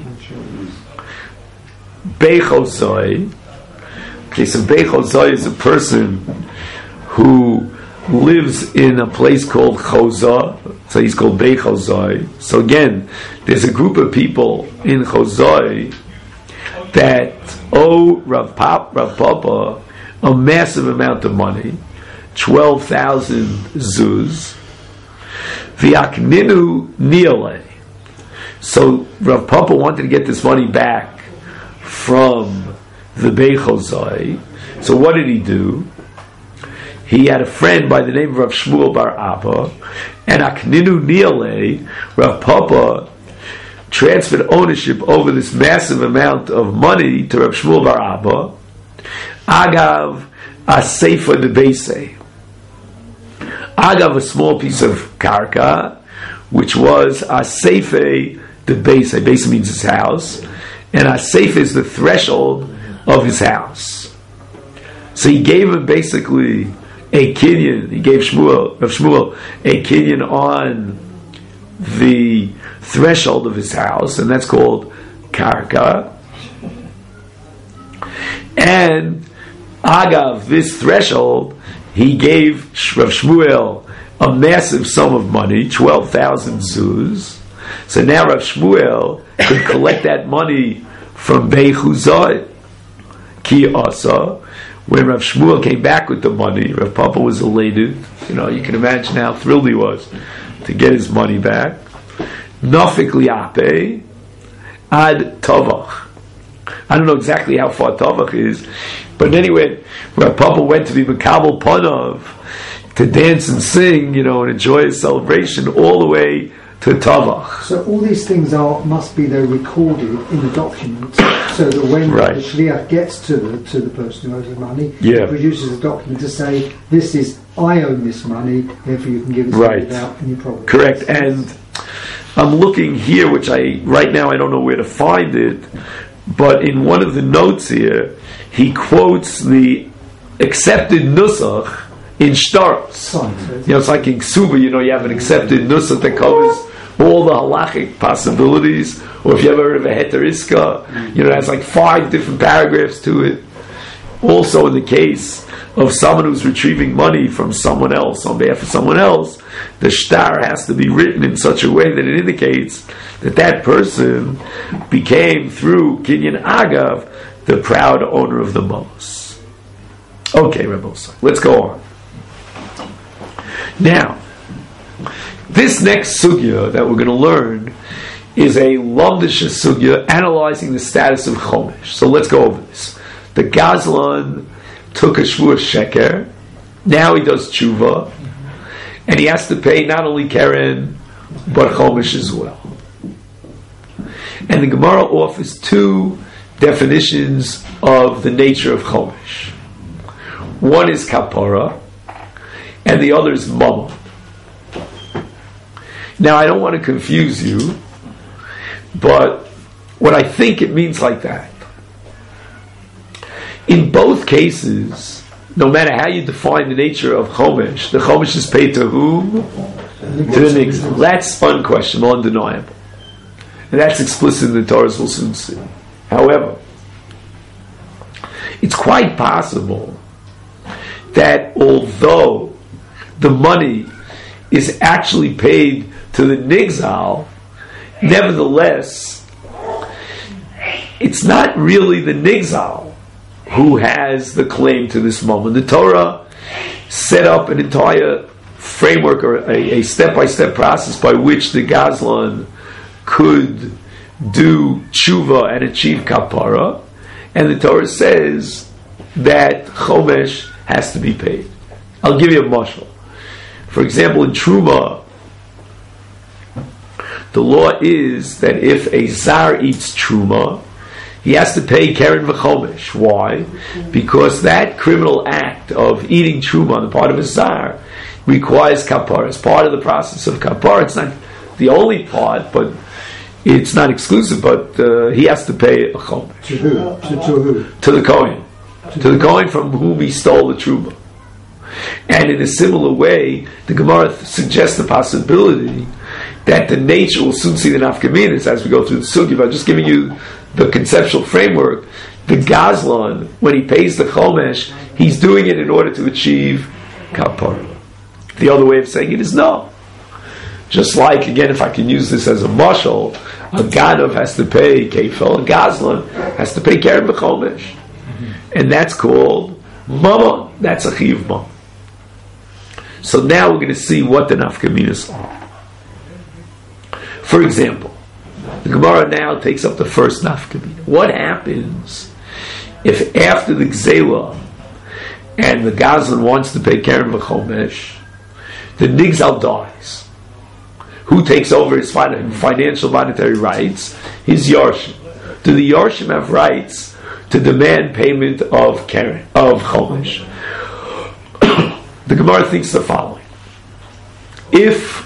Bechozoi. Okay, so Bechozoi is a person who lives in a place called Choza, so he's called Bechozoi. So again, there's a group of people in Chozoi that owe Rav, Pap, Rav Papa a massive amount of money, twelve thousand zuz. V'akninu niale. So Rav Papa wanted to get this money back from the Bechozai. So what did he do? He had a friend by the name of Rav Shmuel Bar Abba, and akninu niale, Rav Papa transferred ownership over this massive amount of money to Rav Shmuel Bar Abba. Agav a seifa de beise. Agav a small piece of karka, which was a seifa de beise. Beise means his house, and a seifa is the threshold of his house. So he gave him basically a kinyan. He gave Shmuel, Rav Shmuel, a kinyan on the threshold of his house, and that's called karka. And Agav, this threshold, he gave Rav Shmuel a massive sum of money, twelve thousand zuz. So now Rav Shmuel could collect that money from Bechuzai. Ki Asa. When Rav Shmuel came back with the money, Rav Papa was elated. You know, you can imagine how thrilled he was to get his money back. Nafik liape ad tavach. I don't know exactly how far Tavach is, but anyway, Rav Papa went to be Mekabel Panav to dance and sing, you know, and enjoy his celebration all the way to Tavach. So all these things are must be though recorded in the documents, so that when right. the shliach gets to the to the person who owes the money, yeah. he produces a document to say, "This is I own this money, therefore you can give it right. without any problem." Correct, and I'm looking here, which I right now I don't know where to find it. But in one of the notes here, he quotes the accepted nusach in shtaros. You know, it's like in Ksuba, you know, you have an accepted nusach that covers all the halachic possibilities. Or if you ever heard of a heter iska, you know, it has like five different paragraphs to it. Also in the case of someone who's retrieving money from someone else, on behalf of someone else, the shtar has to be written in such a way that it indicates that that person became, through Kinyan Agav, the proud owner of the mos. Okay, Rebels, let's go on. Now, this next sugya that we're going to learn is a Lomdisha sugya analyzing the status of Chomesh. So let's go over this. The Gazlan took a shvuah sheker. Now he does tshuva, and he has to pay not only keren but chomesh as well. And the Gemara offers two definitions of the nature of chomesh. One is kapara, and the other is mammon. Now I don't want to confuse you, but what I think it means like that. In both cases, no matter how you define the nature of Chomesh, the Chomesh is paid to whom? To the Nigzal. That's one question, undeniable. And that's explicit in the Torah, as we'll soon see. However, it's quite possible that although the money is actually paid to the Nigzal, nevertheless, it's not really the Nigzal who has the claim to this moment. The Torah set up an entire framework or a, a step-by-step process by which the Gazlan could do tshuva and achieve kapara, and the Torah says that chomesh has to be paid. I'll give you a mashal. For example, in Truma, the law is that if a zar eats truma, he has to pay keren v'chomesh. Why? Because that criminal act of eating truma on the part of a zar requires kapara. It's part of the process of kapara. It's not the only part, but it's not exclusive, but uh, he has to pay a chomesh. To who? To, to who? To the Kohen. To, to the Kohen from whom he stole the truma. And in a similar way, the Gemara suggests the possibility that the nature, will soon see the nafkaminas as we go through the sugi, but I'm just giving you the conceptual framework. The Gazlan, when he pays the chomesh, he's doing it in order to achieve kapara. The other way of saying it is no. Just like, again, if I can use this as a mashal, a Ganav has to pay kefel, a Gazlan has to pay keren v'chomesh. Mm-hmm. And that's called mama. That's a chiv mama. So now we're going to see what the nafkaminas are. For example, the Gemara now takes up the first nafkamina. What happens if after the Gzela and the Gazlan wants to pay keren v'chomesh, the Nigzal dies? Who takes over his financial monetary rights? His Yarshim. Do the Yarshim have rights to demand payment of keren, of chomesh? The Gemara thinks the following: If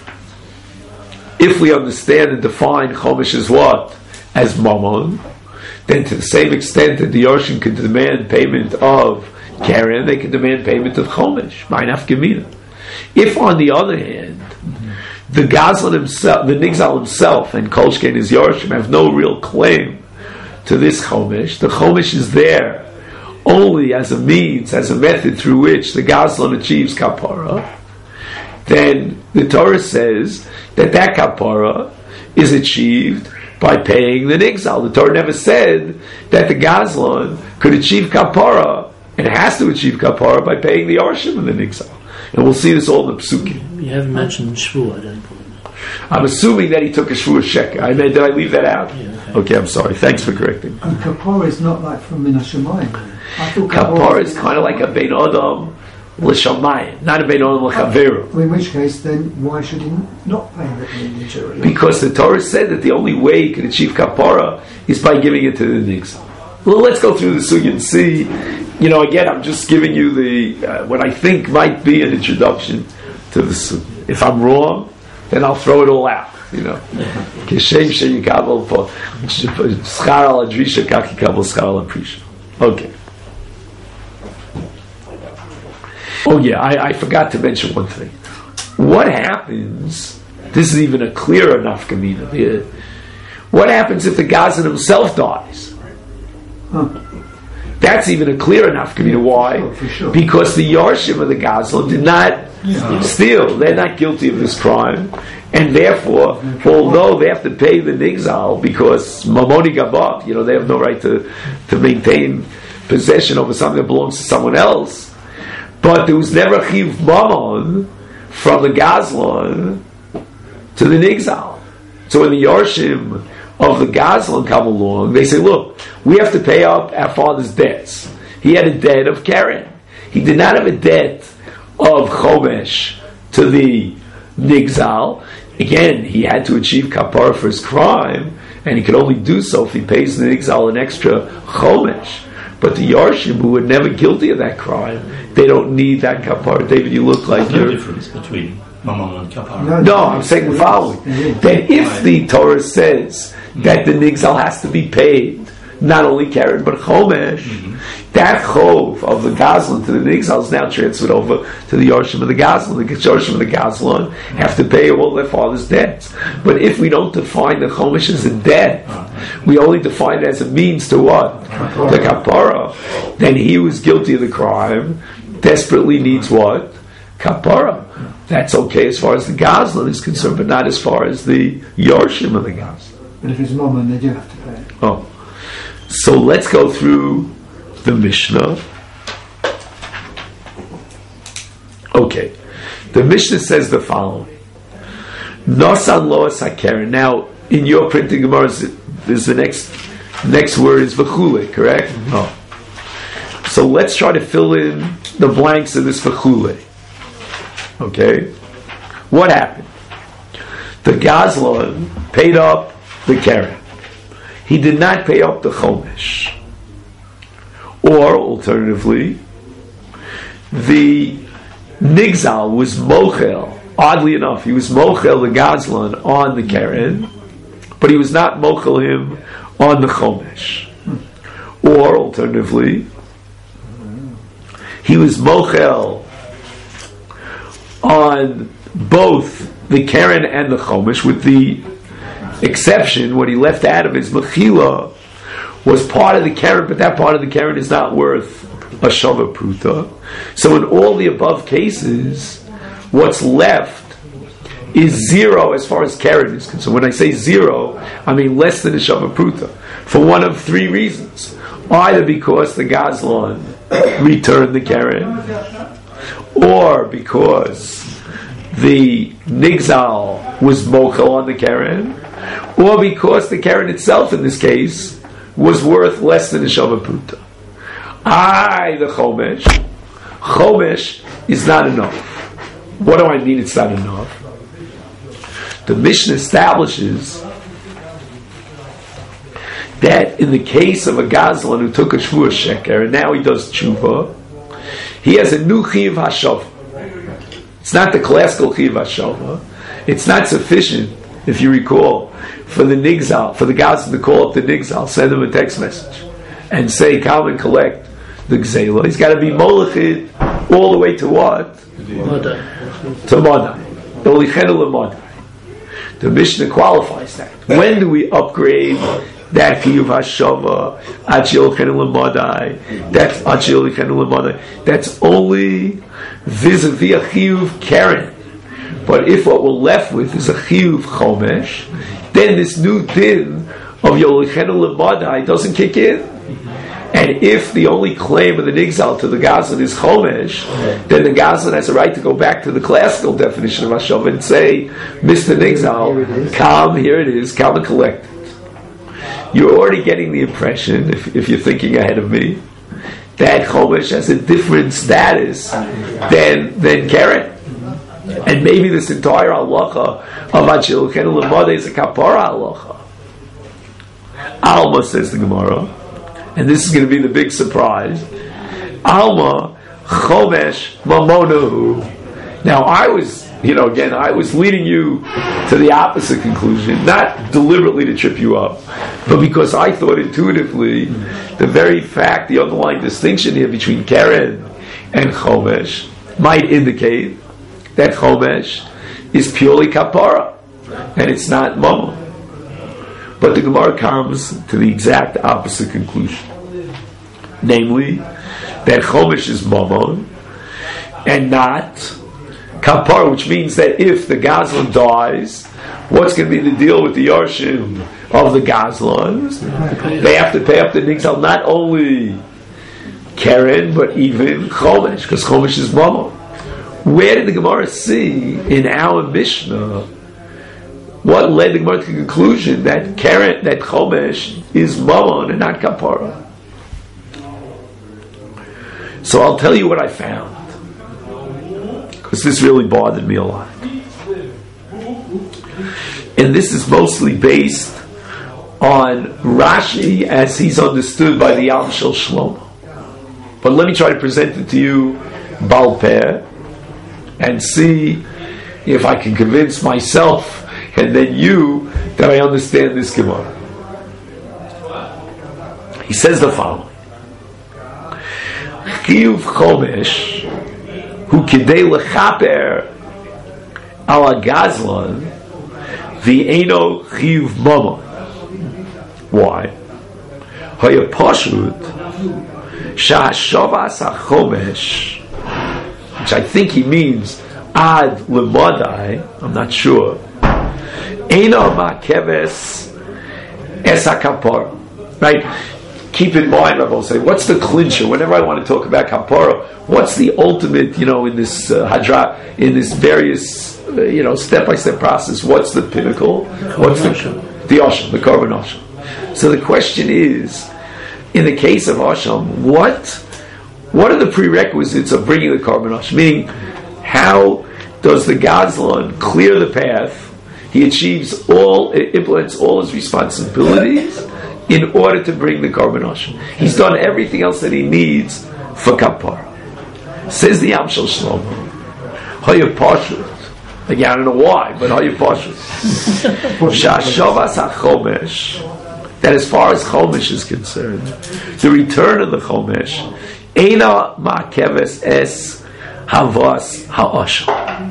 if we understand and define chomesh as what? As mammon, then to the same extent that the Yarshim can demand payment of keren, they can demand payment of chomesh. Ma'inaf gemina. If, on the other hand, the Gazlan himself, the Nigzal himself, and Kolshken his Yarshim have no real claim to this chomesh, the chomesh is there only as a means, as a method through which the Gazlan achieves kapara, then the Torah says that that kapara is achieved by paying the Nigzal. The Torah never said that the Gazlan could achieve kapara, and has to achieve kapara by paying the Yarshim and the Nigzal. And we'll see this all in the Psukim. You haven't mentioned Shvuah, then. I'm assuming that he took a Shvuah sheker. I mean, did I leave that out? Yeah, okay. Okay, I'm sorry. Thanks for correcting. And kapara is not like from Min HaShamayim. I thought Kapara is kind of like a Bein Adam l'Shamayim, not a Bein Adam l'Chaveru. In which case, then, why should he not pay the material? Because the Torah said that the only way he can achieve kapara is by giving it to the Nigzal. Well, let's go through the sugi and see. You know, again, I'm just giving you the uh, what I think might be an introduction to the sugi. If I'm wrong, then I'll throw it all out. You know, Kishem sheyikabel po schar al adrisha kaki kabel schar al aprisha. Okay. Oh yeah, I, I forgot to mention one thing. What happens? This is even a clearer nafkamina. Yeah. What happens if the Gazlan himself dies? Huh. That's even a clearer nafkamina. Why? Sure, for sure. Because the Yarshim of the Gazlan did not Yeah. steal. They're not guilty of this crime. And therefore, although they have to pay the Nigzal because Mamoni Gabab, you know, they have no right to, to maintain possession over something that belongs to someone else. But there was never Chiv Mammon from the Gazlan to the Nigzal. So when the Yarshim of the Gazlan come along, they say, look, we have to pay up our father's debts. He had a debt of keren. He did not have a debt of chomesh to the Nigzal. Again, he had to achieve kapara for his crime, and he could only do so if he pays the Nigzal an extra chomesh. But the Yarshim, who were never guilty of that crime, they don't need that kapara. David, you look like There's no you're... difference between Mammon and Kapara. No, No, I'm saying the following. That if the Torah says that the Nigzal has to be paid, not only keren, but chomesh, mm-hmm. that chov of the Gazlan to the Nigzal is now transferred over to the Yarshim of the Gazlan. The Yarshim of the Gazlan have to pay all their father's debts. But if we don't define the chomesh as a debt, we only define it as a means to what? The kapara. Then he who is guilty of the crime desperately needs what? kapara. That's okay as far as the Gazlan is concerned, but not as far as the Yorshim of the Gazlan. But if it's Mammon, they do have to pay. Oh. So let's go through the Mishnah. Okay. The Mishnah says the following. Nosan loas hakeren. Now, in your printing Gemara, there's the next next word is v'chule, correct? Mm-hmm. Oh. So let's try to fill in the blanks of this v'chule. Okay? What happened? The Gazlan paid up the keren. He did not pay up the chomesh. Or, alternatively, the Nigzal was mochel. Oddly enough, he was mochel the Gazlan on the keren, but he was not mochel him on the chomesh. Or, alternatively, he was mochel on both the keren and the chomesh, with the exception, what he left out of his mechila was part of the keren, but that part of the keren is not worth a shava pruta. So in all the above cases, what's left is zero as far as keren is concerned. When I say zero, I mean less than a shava pruta, for one of three reasons. Either because the Gazlan returned the keren, or because the Nigzal was mochel on the keren, or because the keren itself in this case was worth less than a shava pruta. I, the chomesh, chomesh is not enough. What do I mean it's not enough? The Mishnah establishes that in the case of a Gazlan who took a shvua sheker and now he does tshuva, he has a new chiv hashava. It's not the classical chiv hashava. It's not sufficient, if you recall, for the Nigzal, for the Gazlan to call up the Nigzal, send him a text message, and say, come and collect the Gzela. He's got to be molechid all the way to what? To Madai. The Mishnah qualifies that. When do we upgrade that chiyuv hashava? That's That's only vis-a-vis a chiyuv keren. But if what we're left with is a chiyuv chomesh, then this new din of Yolichenu L'Madai doesn't kick in. And if the only claim of the Nigzal to the Gazlan is chomesh, then the Gazlan has a right to go back to the classical definition of Hashav and say, Mister Nigzal, come, here it is, come and collect it. You're already getting the impression, if, if you're thinking ahead of me, that chomesh has a different status than, than keren. And maybe this entire halacha of Achilukenu L'Madai is a kapara halacha. Alma, says the Gemara, and this is going to be the big surprise. Alma chomesh mamonahu. Now I was, you know, again, I was leading you to the opposite conclusion, not deliberately to trip you up, but because I thought intuitively the very fact, the underlying distinction here between keren and chomesh might indicate that chomesh is purely kapara and it's not mamon. But the Gemara comes to the exact opposite conclusion. Namely, that chomesh is mamon and not kapara, which means that if the Gazlan dies, what's going to be the deal with the Yarshim of the Gazlans? They have to pay up the Nigzal, not only keren, but even chomesh, because chomesh is mamon. Where did the Gemara see in our Mishnah what led the Gemara to the conclusion that keren, that chomesh is mamon and not kapara? So I'll tell you what I found, because this really bothered me a lot. And this is mostly based on Rashi as he's understood by the Yam Shel Shlomo. But let me try to present it to you Baal Peh and see if I can convince myself and then you that I understand this Gemara. He says the following: Chiyuv chomesh hu kidei lechaper ala Gazlan v'eino chiyuv mamon. Why? Haya pashut sha'ashavas hachomesh which I think he means ad lemadai, I'm not sure. Eino ma'keves es hakapara. Right? Keep in mind, Rabbi will say, what's the clincher? Whenever I want to talk about kapara, what's the ultimate, you know, in this uh, hadra, in this various, uh, you know, step-by-step process, what's the pinnacle? What's the the asham, the korban asham? So the question is, in the case of asham, what what are the prerequisites of bringing the korban asham? Meaning, how does the Gazlan clear the path? He achieves all, implements all his responsibilities in order to bring the korban asham. He's done everything else that he needs for kapara. Says the Yam Shel Shlomo, Haya Pashut. Again, I don't know why, but Haya Pashut. Sha'ashavas HaChomesh, that as far as Chomesh is concerned, the return of the Chomesh, Eina Ma'keves Es Havas Ha'asham.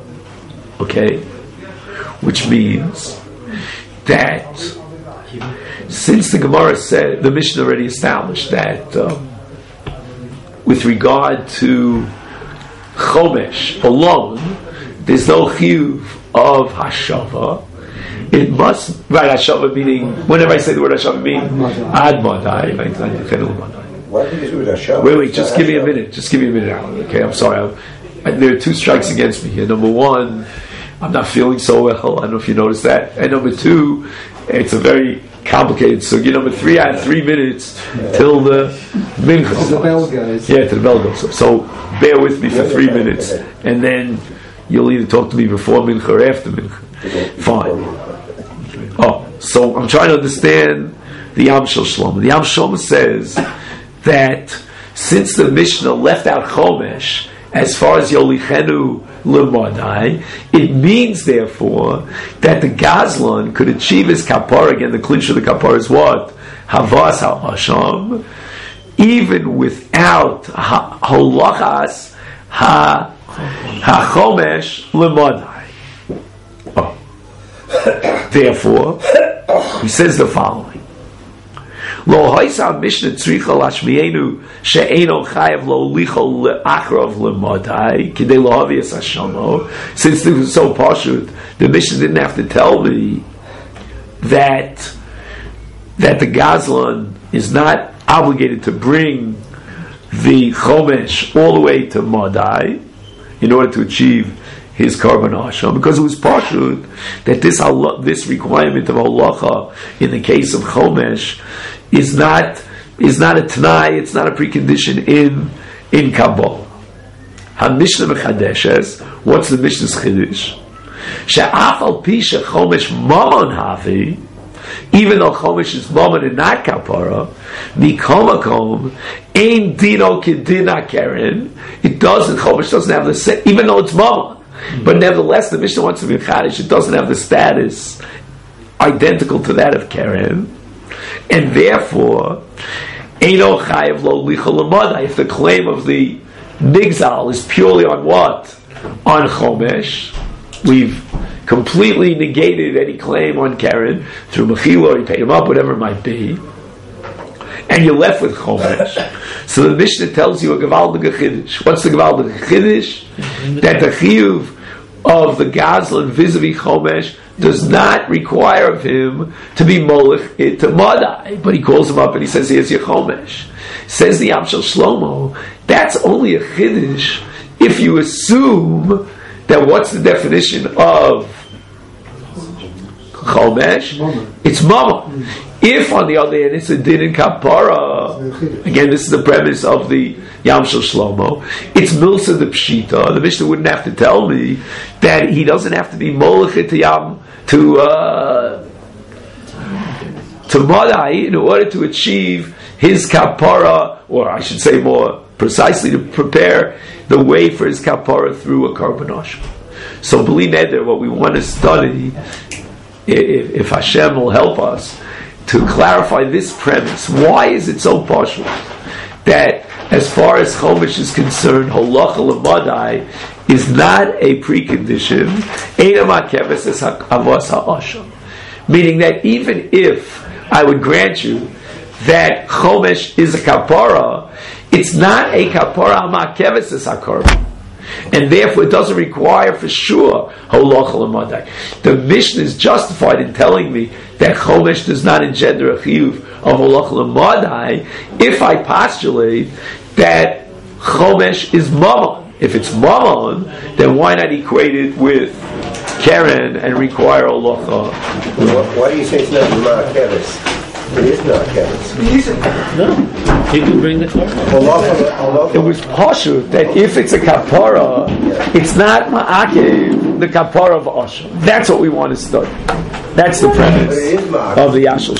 Okay? Which means that since the Gemara said, the Mishnah already established that um, with regard to Chomesh alone, there's no chiyuv of Hashava. It must, right, Hashava meaning, whenever I say the word Hashava, meaning Ad Madai. Why did you do Hashava? Wait, wait, just give me a minute. Just give me a minute, Alan. Okay, I'm sorry. I'm, I, there are two strikes against me here. Number one, I'm not feeling so well. I don't know if you noticed that. And number two, it's a very complicated sugi. Number three, I have three minutes till the mincha. To the bell goes. Yeah, to the bell goes. So, so bear with me for three minutes, and then you'll either talk to me before mincha or after mincha. Fine. Oh, so I'm trying to understand the Yam Shel Shlomo. The Yam Shel Shlomo says that since the Mishnah left out Chomesh as far as Yolichenu L'Madai, it means therefore that the Gazlan could achieve his kapara. Again, the clinch of the kapara is what? Havas ha'asham, even without holachas ha'chomesh L'Madai. Oh. Therefore, he says the following. Lo hoisa Mishnah tzricha lashmienu she'eno chayav lo lichol le'achrav le'madai kidei lo havias hashamo. Since this was so pashut, the Mishnah didn't have to tell me that that the Gazlan is not obligated to bring the Chomesh all the way to Madai in order to achieve his korban asham, because it was pashut that this this requirement of halacha in the case of Chomesh is not is not a t'nai, it's not a precondition in in Kabbalah. HaMishnah mechadeshes, what's the Mishnah's chiddush? She'af al pi shechomesh mamon havi, even though chomesh is mamon and not kapara, mikomakom ein dino kedina keren. It doesn't, chomesh doesn't have the same, even though it's mamon, but nevertheless the Mishnah wants to be chadish. It doesn't have the status identical to that of keren. And therefore, Eino Chayev Lo Lichol L'Madai, if the claim of the Nigzal is purely on what? On Chomesh, we've completely negated any claim on Karen through Mechila, or you paid him up, whatever it might be, and you're left with Chomesh. So the Mishnah tells you a Gevaldige Chiddush. What's the Gevaldige Chiddush? That the Chiyuv of the Gazlan vis-a-vis Chomesh does not require of him to be molech to Madai, but he calls him up and he says, here's your Chomesh. Says the Yam Shel Shlomo, that's only a Chiddush if you assume that what's the definition of Chomesh? It's Mama. If, on the other hand, it's a din in Kapara, again, this is the premise of the Yam Shel Shlomo, it's Milsa the Pshita. The Mishnah wouldn't have to tell me that he doesn't have to be Molech to Yam, to, uh, to Madai in order to achieve his Kapara, or I should say more precisely, to prepare the way for his Kapara through a korban asham. So, B'li Neder, what we want to study, if, if Hashem will help us, to clarify this premise. Why is it so partial that as far as Chomesh is concerned, halacha l'madai is not a precondition, meaning that even if I would grant you that Chomesh is a kapara, it's not a kapara ha'makeves es hakorban. and therefore it doesn't require for sure holacha l'madai. The Mishnah is justified in telling me that chomesh does not engender a chiyuv of holacha l'madai if I postulate that chomesh is mammon. If it's mammon, then why not equate it with keren and require holacha? Why do you say it's not Gemara Keres? It is not Keres. No, he can bring the kapara. It was pashut that if it's a kapara, it's not ma'akev the kapara of Asher. That's what we want to study. That's the premise of the Yashel